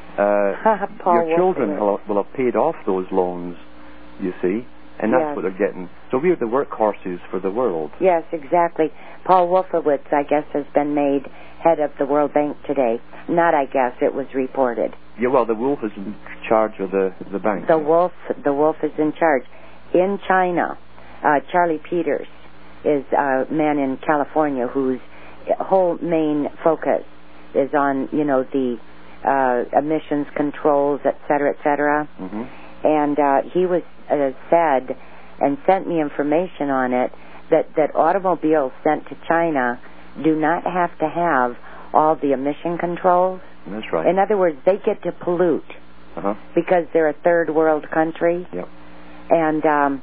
uh, your children will, will have paid off those loans, you see, and that's yes. what they're getting. So we're the workhorses for the world. Yes, exactly. Paul Wolfowitz, I guess, has been made head of the World Bank today. Not I guess, it was reported. Yeah, well, the wolf is in charge of the, the bank. The wolf, the wolf is in charge. In China, Uh, Charlie Peters is a man in California whose whole main focus is on, you know, the uh, emissions controls, et cetera, et cetera. Mm-hmm. And uh, he was uh, said and sent me information on it that, that automobiles sent to China do not have to have all the emission controls. That's right. In other words, they get to pollute uh-huh. because they're a third world country. Yep. And um,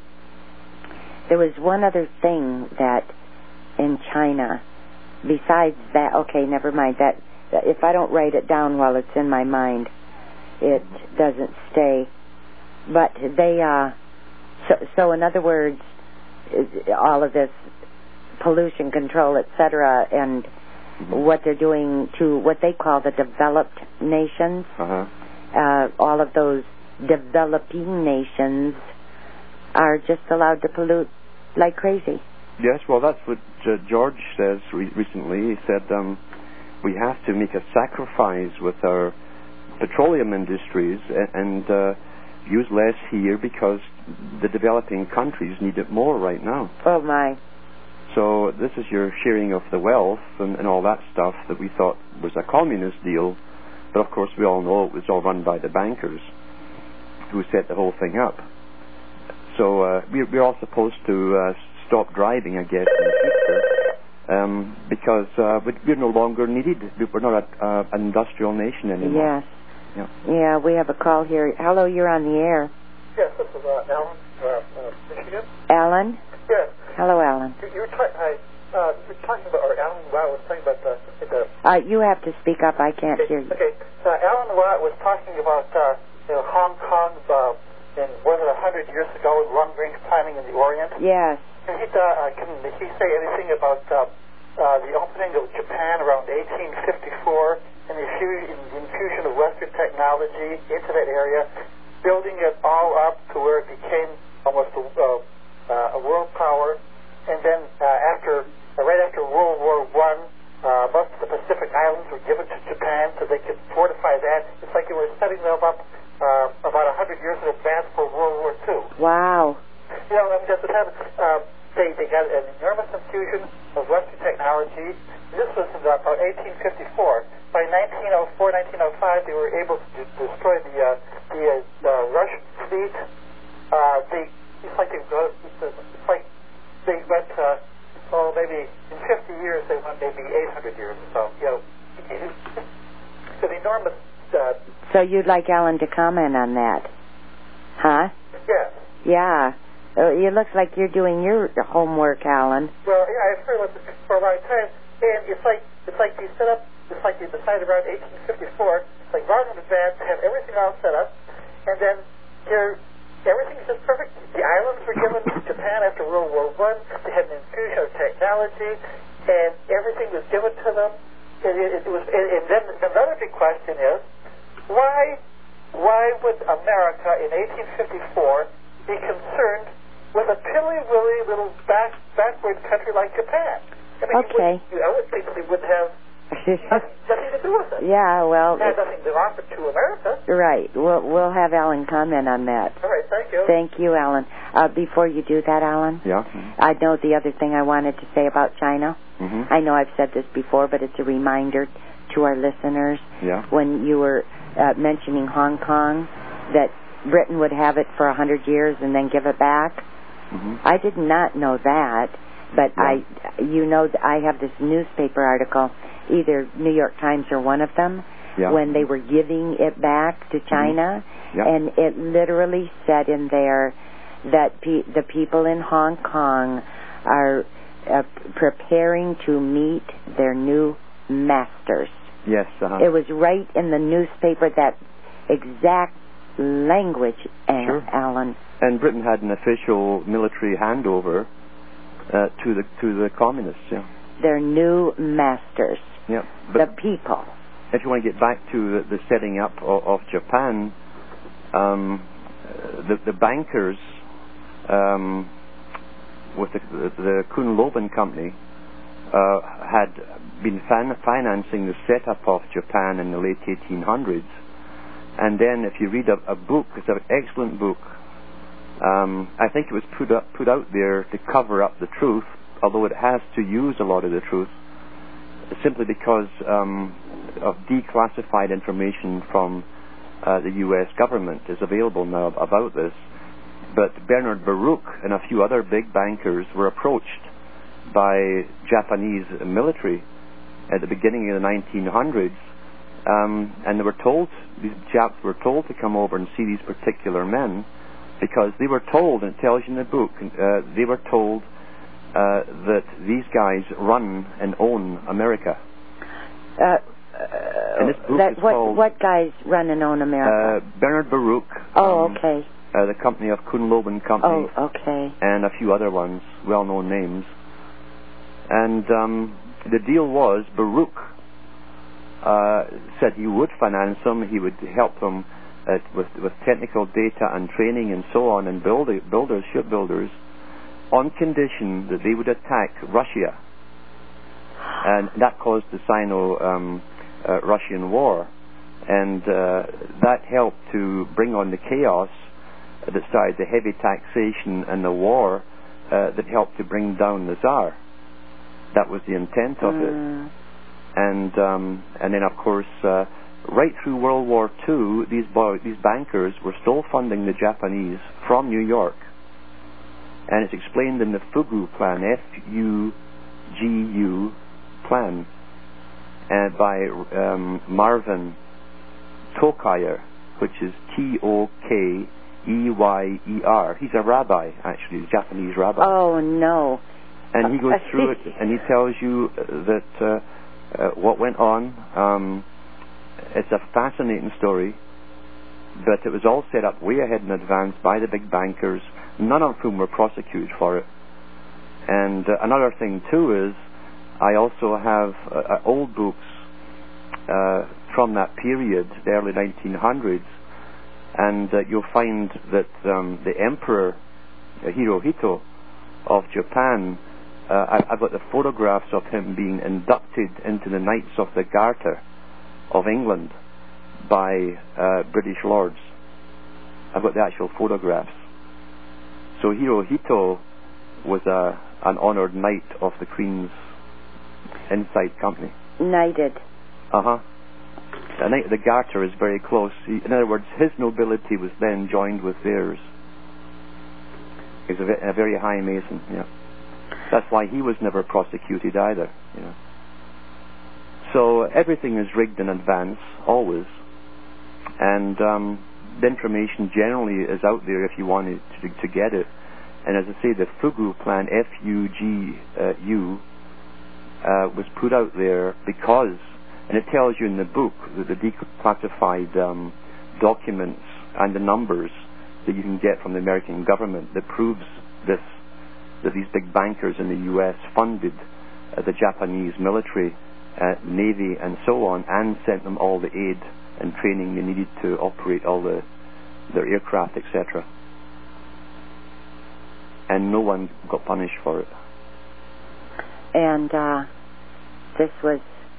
there was one other thing that in China, besides that, okay, never mind, that if I don't write it down while it's in my mind, it doesn't stay. But they, uh, so, so in other words, all of this pollution control, et cetera, and mm-hmm. what they're doing to what they call the developed nations, uh-huh. uh, all of those developing nations are just allowed to pollute like crazy. Yes, well, that's what uh, George says re- recently. He said um, we have to make a sacrifice with our petroleum industries and, and uh, use less here because the developing countries need it more right now. Oh, my. So this is your sharing of the wealth and, and all that stuff that we thought was a communist deal, but of course we all know it was all run by the bankers who set the whole thing up. So uh, we're, we're all supposed to uh, stop driving, I guess, in the future, um, because uh, we're no longer needed. We're not a, uh, an industrial nation anymore. Yes. Yeah. Yeah, we have a call here. Hello, you're on the air. Yes, this is uh, Alan, uh, Michigan. Alan? Yes. Hello, Alan. You, you were ta- I, uh, you were talking about, or Alan Watt was talking about the... the uh, you have to speak up. I can't okay, hear you. Okay. Uh, Alan Watt was talking about uh, you know, Hong Kong... Uh, in, was it a hundred years ago, long-range planning in the Orient? Yes. Can he, uh, can he say anything about uh, uh, the opening of Japan around eighteen fifty-four and the infusion, the infusion of Western technology into that area, building it all up to where it became almost a, uh, uh, a world power, and then uh, after, uh, right after World War One, uh, most of the Pacific Islands were given to Japan so they could fortify that. It's like they were setting them up Uh, about a hundred years in advance for World War Two. Wow. You know, I mean, that's what happened. Uh, they, they got an enormous infusion of Western technology. This was in about eighteen fifty-four. By nineteen oh four, nineteen oh five, they were able to d- destroy the, uh, the uh, uh, Russian fleet. Uh, they, it's like they, uh, it's like they went, uh, oh, maybe in fifty years, they went maybe eight hundred years or so. You know, it's an enormous... Uh, So you'd like Alan to comment on that, huh? Yes. Yeah. Uh, it looks like you're doing your homework, Alan. Well, yeah, I've heard about this for a long time, and it's like it's like they set up, it's like they decided around eighteen fifty-four, like far in advance, to have everything all set up, and then here, everything's just perfect. The islands were given to Japan after World War One. They had an infusion of technology, and everything was given to them. It, it, it was, and, and then another big question is, why, why would America in eighteen fifty-four be concerned with a pilly-willy little back, backward country like Japan? I mean, Okay. You would, I would think they would have nothing, nothing to do with it. Yeah, well... It has nothing to offer to America. Right. We'll, we'll have Alan comment on that. All right, thank you. Thank you, Alan. Uh, before you do that, Alan, Yeah. I know the other thing I wanted to say about China. Mm-hmm. I know I've said this before, but it's a reminder to our listeners. Yeah. When you were uh, mentioning Hong Kong, that Britain would have it for a hundred years and then give it back. Mm-hmm. I did not know that, but Yeah. I, you know, I have this newspaper article, either New York Times or one of them, Yeah. when they were giving it back to China, Mm-hmm. Yeah. and it literally said in there that pe- the people in Hong Kong are uh, preparing to meet their new masters. Yes. Uh-huh. It was right in the newspaper, that exact language, uh, Sure. Alan. And Britain had an official military handover uh, to the to the communists. Yeah. Their new masters, Yeah. the But people. if you want to get back to the, the setting up of, of Japan, um, uh, the the bankers um, with the the, the Kunlobin Company uh, had been fan- financing the setup of Japan in the late eighteen hundreds. And then, if you read a, a book, it's an excellent book. Um, I think it was put up, put out there to cover up the truth, although it has to use a lot of the truth, simply because um, of declassified information from uh, the U S government is available now about this. But Bernard Baruch and a few other big bankers were approached by Japanese military at the beginning of the nineteen hundreds. Um, and they were told, these Japs were told to come over and see these particular men, because they were told, and it tells you in the book, uh, they were told uh, that these guys run and own America. Uh, And this book that, is what, called, what guys run and own America? Uh, Bernard Baruch. oh, um, okay. Uh, the company of Kunlobin Company. Oh, okay. And a few other ones, well-known names. And um, the deal was, Baruch uh, said he would finance them, he would help them uh, with, with technical data and training and so on, and build, builders, shipbuilders, on condition that they would attack Russia. And that caused the Sino-Russian um, uh, war. And uh, that helped to bring on the chaos that started the heavy taxation and the war uh, that helped to bring down the Tsar. That was the intent of mm. it. And um, and then, of course, uh, right through World War Two, these boy, these bankers were still funding the Japanese from New York. And it's explained in the Fugu Plan, F U G U plan, and by um, Marvin Tokayer, which is T O K E Y E R. He's a rabbi, actually, a Japanese rabbi. Oh, no. And he goes through it, and he tells you that uh, uh, what went on. Um, it's a fascinating story, but it was all set up way ahead in advance by the big bankers, none of whom were prosecuted for it. And uh, another thing, too, is I also have uh, old books uh, from that period, the early nineteen hundreds, and uh, you'll find that um, the Emperor uh, Hirohito of Japan, uh, I, I've got the photographs of him being inducted into the Knights of the Garter of England by uh, British lords. I've got the actual photographs. So Hirohito was a, an honoured knight of the Queen's Inside Company. Knighted. Uh-huh. The Knight of the Garter is very close. He, in other words, his nobility was then joined with theirs. He's a, ve- a very high Mason, yeah. That's why he was never prosecuted either, you know. So everything is rigged in advance, always. And um, the information generally is out there if you wanted to, to get it. And as I say, the Fugu plan, F U G U, uh, was put out there because, and it tells you in the book, that the declassified um, documents and the numbers that you can get from the American government that proves this, that these big bankers in the U S funded uh, the Japanese military, uh, navy, and so on, and sent them all the aid and training they needed to operate all the their aircraft, et cetera. And no one got punished for it. And uh, this was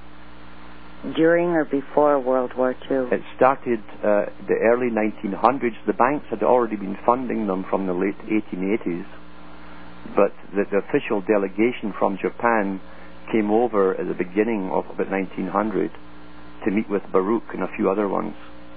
during or before World War Two? It started uh, the early nineteen hundreds. The banks had already been funding them from the late eighteen eighties, but the, the official delegation from Japan came over at the beginning of about nineteen hundred to meet with Baruch and a few other ones,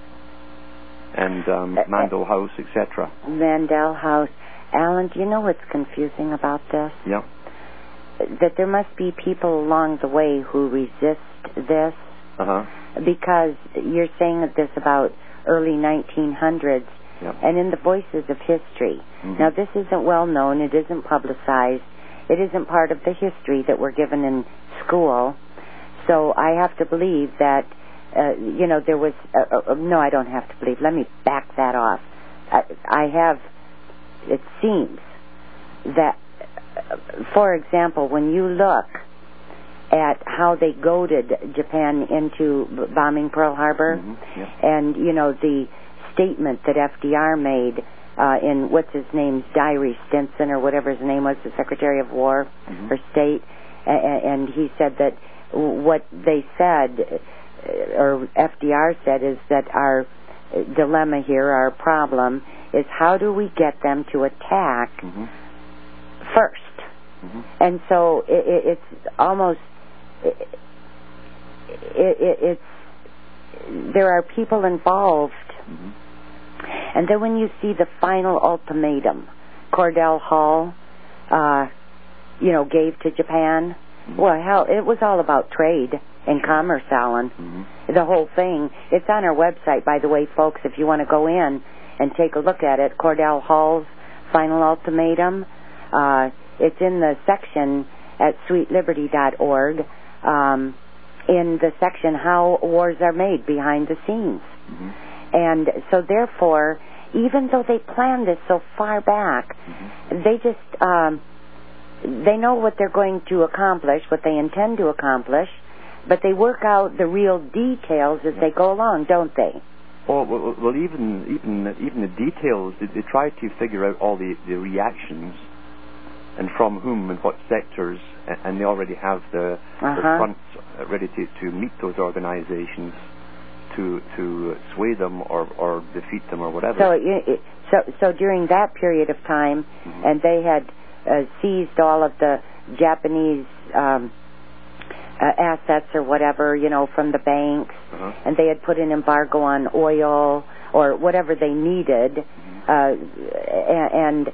and um, uh, Mandel House, et cetera. Mandel House. Alan, do you know what's confusing about this? Yeah. That there must be people along the way who resist this. Uh-huh. Because you're saying this about early nineteen hundreds, yeah. And in the Voices of History. Mm-hmm. Now, this isn't well known. It isn't publicized. It isn't part of the history that we're given in school. So I have to believe that, uh, you know, there was... Uh, uh, no, I don't have to believe. Let me back that off. I, I have... It seems that, uh, for example, when you look at how they goaded Japan into bombing Pearl Harbor, mm-hmm. yeah. and, you know, the statement that F D R made uh, in, what's his name's diary, Stinson, or whatever his name was, the Secretary of War, mm-hmm. or State, and, and he said that what they said, or F D R said, is that our dilemma here, our problem, is how do we get them to attack mm-hmm. first? Mm-hmm. And so it, it, it's almost, it, it, it, it's, there are people involved. Mm-hmm. And then when you see the final ultimatum, Cordell Hull, uh, you know, gave to Japan, mm-hmm. well, hell, it was all about trade and commerce, Alan. Mm-hmm. The whole thing. It's on our website, by the way, folks, if you want to go in and take a look at it. Cordell Hull's final ultimatum. Uh, it's in the section at sweet liberty dot org, um, in the section How Wars Are Made Behind the Scenes. Mm-hmm. And so therefore, even though they planned this so far back, mm-hmm. they just, um, they know what they're going to accomplish, what they intend to accomplish, but they work out the real details as they go along, don't they? Oh, well, well even even even the details, they, they try to figure out all the, the reactions and from whom and what sectors, and, and they already have the, uh-huh. the fronts ready to, to meet those organizations to to sway them or, or defeat them or whatever. So, it, so, so during that period of time, mm-hmm. and they had uh, seized all of the Japanese um, uh, assets or whatever, you know, from the banks, uh-huh. and they had put an embargo on oil or whatever they needed, mm-hmm. uh, and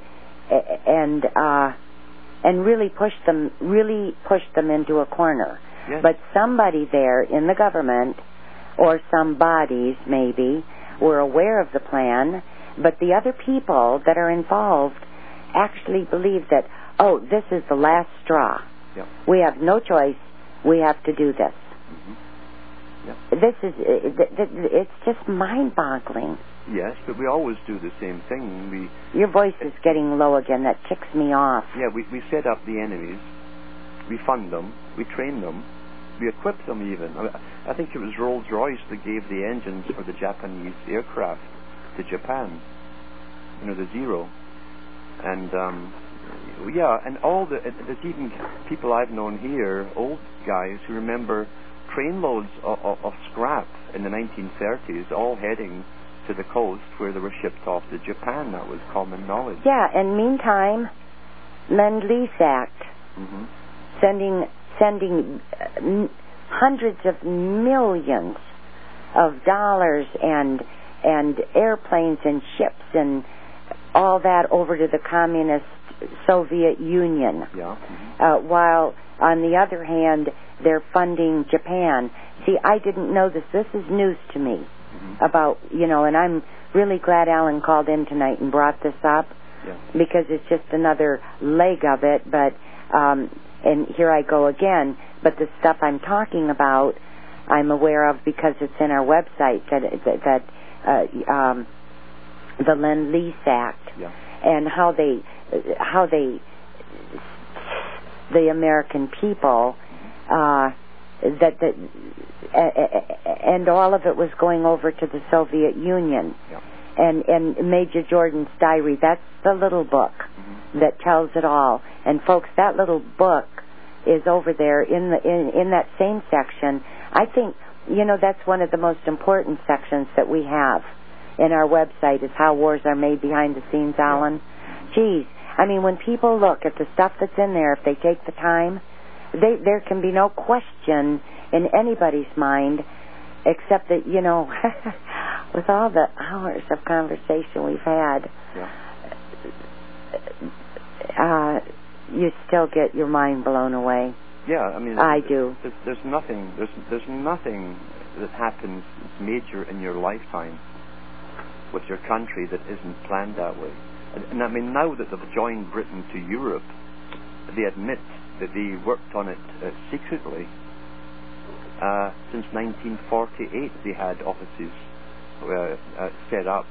and uh, and really pushed them, really pushed them into a corner. Yes. But somebody there in the government, or some bodies maybe, were aware of the plan, but the other people that are involved actually believe that, oh, this is the last straw. Yep. We have no choice. We have to do this. Mm-hmm. Yep. This is, it's just mind-boggling. Yes, but we always do the same thing. We Your voice is getting low again. That ticks me off. Yeah, we, we set up the enemies. We fund them. We train them. We equip them even. I, I think it was Rolls-Royce that gave the engines for the Japanese aircraft to Japan. You know, the Zero. And, um, yeah, and all the, there's even people I've known here, old guys, who remember trainloads of, of, of scrap in the nineteen thirties, all heading to the coast where they were shipped off to Japan. That was common knowledge. Yeah, and meantime, Lend-Lease Act, mm-hmm. sending sending uh, hundreds of millions of dollars and and airplanes and ships and all that over to the communist Soviet Union. Yeah. Mm-hmm. Uh, while on the other hand, they're funding Japan. See, I didn't know this. This is news to me. mm-hmm. about, you know, and I'm really glad Alan called in tonight and brought this up yeah. because it's just another leg of it. But, um, and here I go again, but the stuff I'm talking about, I'm aware of because it's in our website, that, that, that uh, um, the Lend-Lease Act, yeah. and how they, how they, the American people, uh, that, that uh, and all of it was going over to the Soviet Union. Yeah. And, and Major Jordan's diary, that's the little book mm-hmm. that tells it all. And folks, that little book is over there in the in, in that same section. I think, you know, that's one of the most important sections that we have in our website is how wars are made behind the scenes, Alan. Geez, I mean, when people look at the stuff that's in there, if they take the time, they, there can be no question in anybody's mind except that, you know, with all the hours of conversation we've had, yeah. uh, you still get your mind blown away. Yeah, I mean, I there's, do. There's, there's nothing. There's there's nothing that happens major in your lifetime with your country that isn't planned that way. And, and I mean, now that they've joined Britain to Europe, they admit that they worked on it uh, secretly. Uh, since nineteen forty-eight, they had offices uh, uh, set up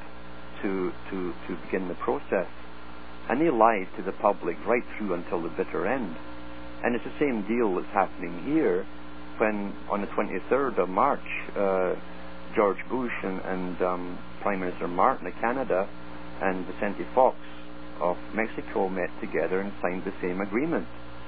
to to to begin the process, and they lied to the public right through until the bitter end. And it's the same deal that's happening here when, on the twenty-third of March, uh, George Bush and, and um, Prime Minister Martin of Canada and Vicente Fox of Mexico met together and signed the same agreement.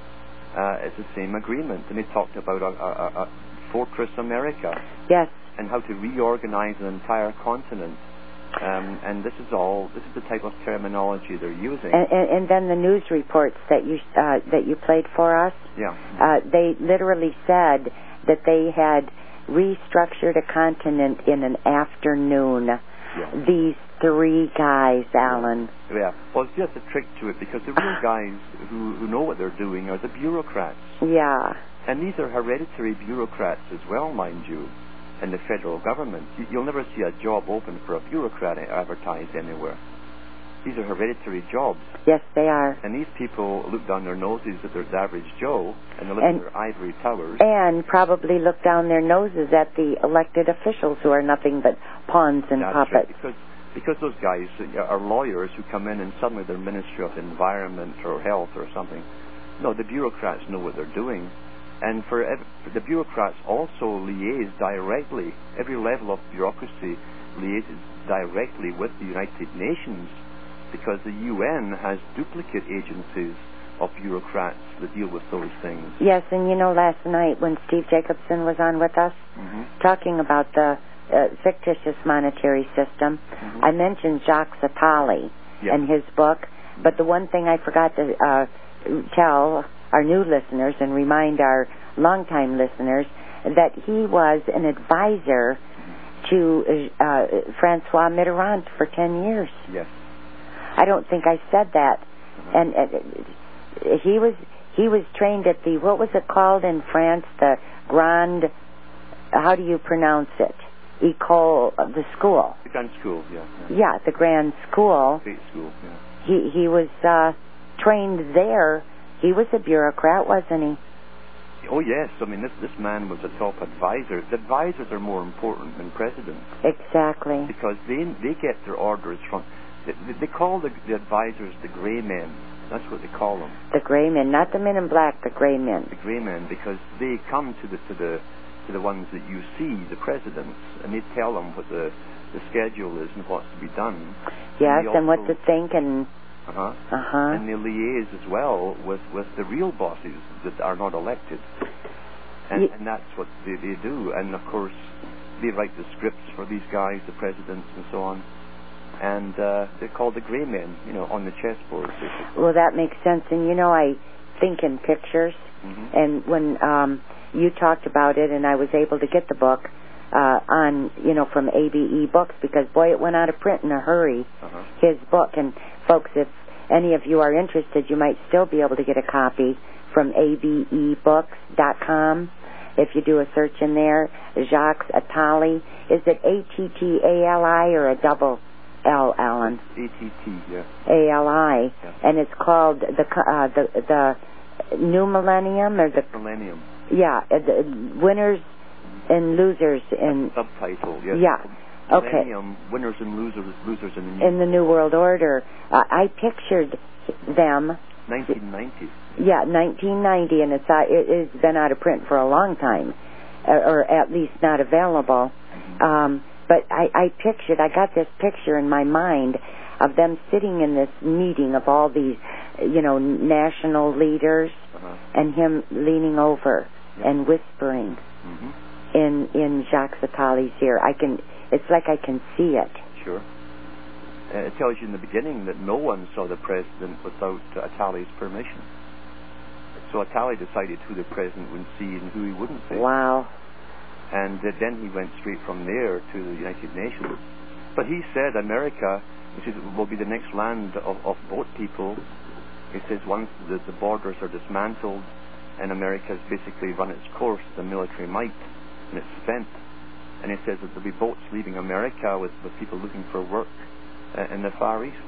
Uh, it's the same agreement, and they talked about a, a, a Fortress America. Yes. And how to reorganize an entire continent. Um, and this is all, this is the type of terminology they're using. And, and, and then the news reports that you uh, that you played for us, yeah. uh, they literally said that they had restructured a continent in an afternoon. Yeah. These three guys, Alan. Yeah. Well, it's just a trick to it, because the real guys who, who know what they're doing are the bureaucrats. Yeah. And these are hereditary bureaucrats as well, mind you, in the federal government. You'll never see a job open for a bureaucrat advertised anywhere. These are hereditary jobs. Yes, they are. And these people look down their noses at their average Joe, and they live and, in their ivory towers. And probably look down their noses at the elected officials who are nothing but pawns and That's puppets. Right, because, because those guys are lawyers who come in and suddenly they're Ministry of Environment or Health or something. No, the bureaucrats know what they're doing. And for, ev- for the bureaucrats also liaise directly, every level of bureaucracy liaises directly with the United Nations, because the U N has duplicate agencies of bureaucrats that deal with those things. Yes, and you know, last night when Steve Jacobson was on with us, mm-hmm. talking about the uh, fictitious monetary system, mm-hmm. I mentioned Jacques Attali yeah. and his book, but the one thing I forgot to uh, tell our new listeners and remind our longtime listeners that he was an advisor to uh, Francois Mitterrand for ten years. Yes. I don't think I said that. Uh-huh. And uh, he was he was trained at the, what was it called in France, the Grand, how do you pronounce it? École, the school. The Grand School, yeah. Yeah, yeah the Grand School. Great school, yeah. He, he was uh, trained there. He was a bureaucrat, wasn't he? Oh, yes. I mean, this this man was a top advisor. The advisors are more important than presidents. Exactly. Because they they get their orders from... They, they call the, the advisors the grey men. That's what they call them. The grey men, not the men in black, the grey men. The grey men, because they come to the to the to the ones that you see, the presidents, and they tell them what the the schedule is and what's to be done. Yes, and, and what to think, and uh-huh. Uh-huh. And they liaise as well with, with the real bosses that are not elected. And, you, and that's what they, they do. And, of course, they write the scripts for these guys, the presidents and so on. And uh, they're called the grey men, you know, on the chessboard. Basically. Well, that makes sense. And, you know, I think in pictures. Mm-hmm. And when um, you talked about it and I was able to get the book uh, on, you know, from A B E Books, because, boy, it went out of print in a hurry, uh-huh. his book. And, folks, if any of you are interested, you might still be able to get a copy from A B E books dot com. if you do a search in there, Jacques Attali. Is it A T T A L I or a double L, Alan? A T T, yeah. A L I. Yeah. And it's called the uh, the the New Millennium or the Millennium. Yeah, uh, the winners and losers in subtitle. Yes. Yeah. Okay. Millennium, winners and losers, losers in the new in the New World Order. Uh, I pictured them. nineteen ninety. Yeah, nineteen ninety, and it's uh, it, it's been out of print for a long time, uh, or at least not available. Um, but I, I pictured, I got this picture in my mind of them sitting in this meeting of all these, you know, national leaders, uh-huh. and him leaning over yep. and whispering mm-hmm. in in Jacques Attali's ear. I can, it's like I can see it. Sure. Uh, it tells you in the beginning that no one saw the president without uh, Attali's permission. So Attali decided who the president would see and who he wouldn't see. Wow. And uh, then he went straight from there to the United Nations. But he said America, which is, will be the next land of, of boat people. He says once the, the borders are dismantled and America has basically run its course, the military might, and it's spent. And he says that there'll be boats leaving America with, with people looking for work uh, in the Far East.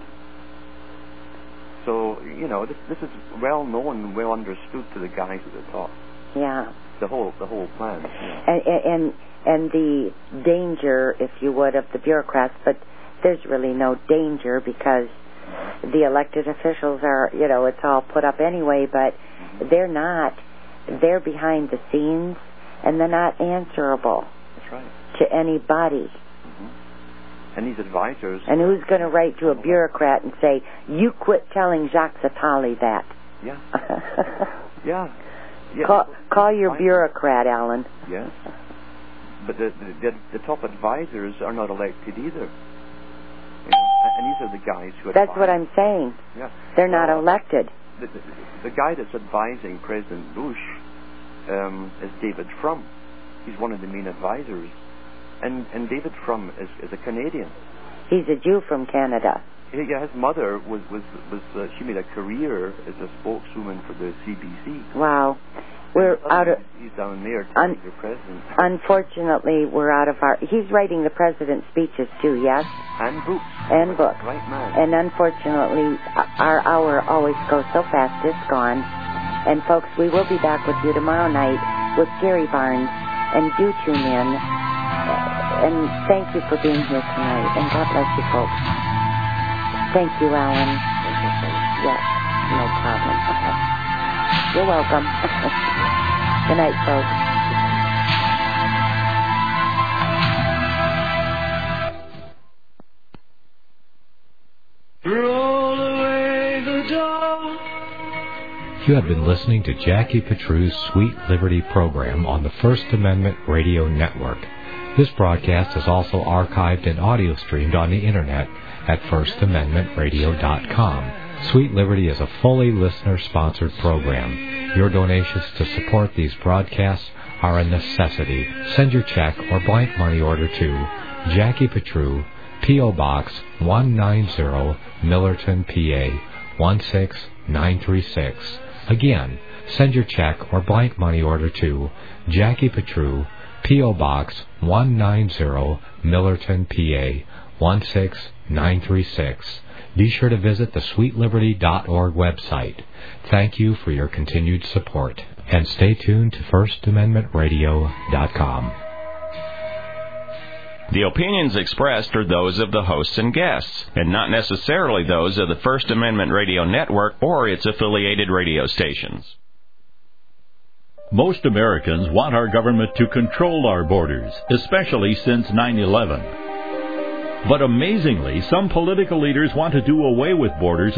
So, you know, this, this is well known, well understood to the guys at the top. Yeah. The whole, the whole plan. Yeah. And, and and the danger, if you would, of the bureaucrats, but there's really no danger because the elected officials are, you know, it's all put up anyway, but mm-hmm. they're not, they're behind the scenes, and they're not answerable. That's right. To anybody. And these advisors... And who's going to write to a bureaucrat and say, you quit telling Jacques Attali that? Yeah. yeah. yeah. Call, call your bureaucrat, Alan. Yes. But the, the, the top advisors are not elected either. You know? And these are the guys who That's advise. what I'm saying. Yeah. They're not uh, elected. The, the, the guy that's advising President Bush um, is David Frum. He's one of the main advisors. And and David Frum is, is a Canadian. He's a Jew from Canada. He, yeah, his mother was was was uh, she made a career as a spokeswoman for the C B C. Wow, we're out of. He's down there to un, the president. Unfortunately, we're out of our. He's writing the president's speeches too. Yes. And books. And books. Right man. And unfortunately, our hour always goes so fast. It's gone. And folks, we will be back with you tomorrow night with Gary Barnes. And do tune in. And thank you for being here tonight. And God bless you, folks. Thank you, Alan. Yes, no problem. You're welcome. Good night, folks. Roll away the dawn. You have been listening to Jackie Petru's Sweet Liberty program on the First Amendment Radio Network. This broadcast is also archived and audio streamed on the Internet at first amendment radio dot com. Sweet Liberty is a fully listener-sponsored program. Your donations to support these broadcasts are a necessity. Send your check or blank money order to Jackie Petru, P O. Box one ninety, Millerton, P A one six nine three six. Again, send your check or blank money order to Jackie Petru, P O. Box one ninety, Millerton, P A one six nine three six. Be sure to visit the sweet liberty dot org website. Thank you for your continued support. And stay tuned to first amendment radio dot com. The opinions expressed are those of the hosts and guests, and not necessarily those of the First Amendment Radio Network or its affiliated radio stations. Most Americans want our government to control our borders, especially since nine eleven. But amazingly, some political leaders want to do away with borders